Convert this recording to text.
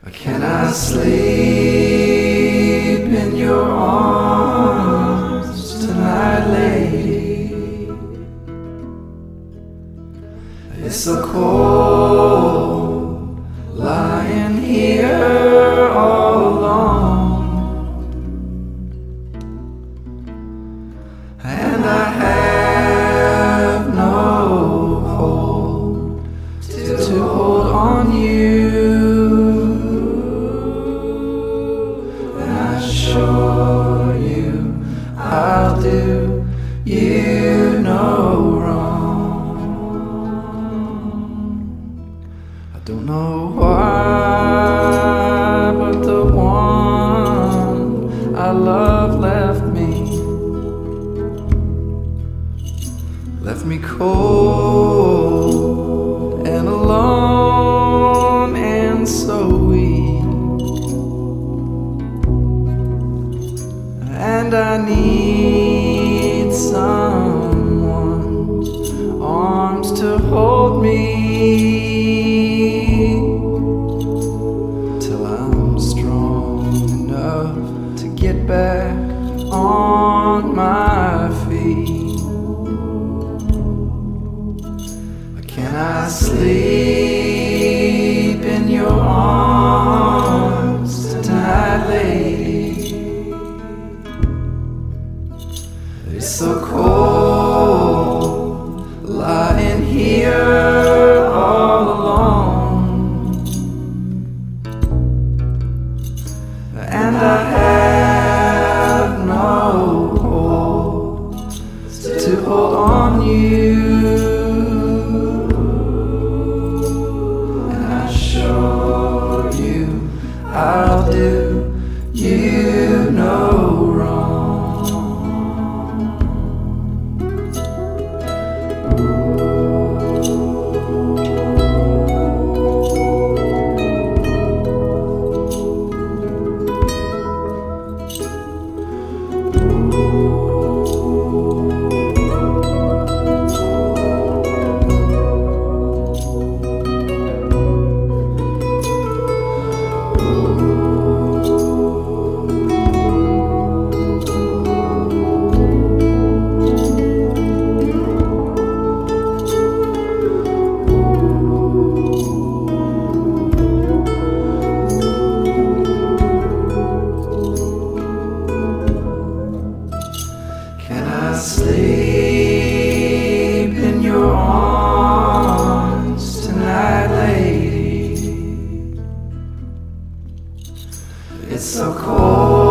Can I sleep in your arms tonight, lady? It's so cold lying here all alone, and I have no hope to hold on you. Assure you I'll do you no wrong. I don't know why, but the one I love left me cold and alone and so weak. And I need someone's arms to hold me till I'm strong enough to get back on my feet. Can I sleep in your arms tonight, lady? It's so cold lying here all alone, and I have no hope to hold on you. And I assure you I'll do you no wrong. Sleep in your arms tonight, lady. It's so cold.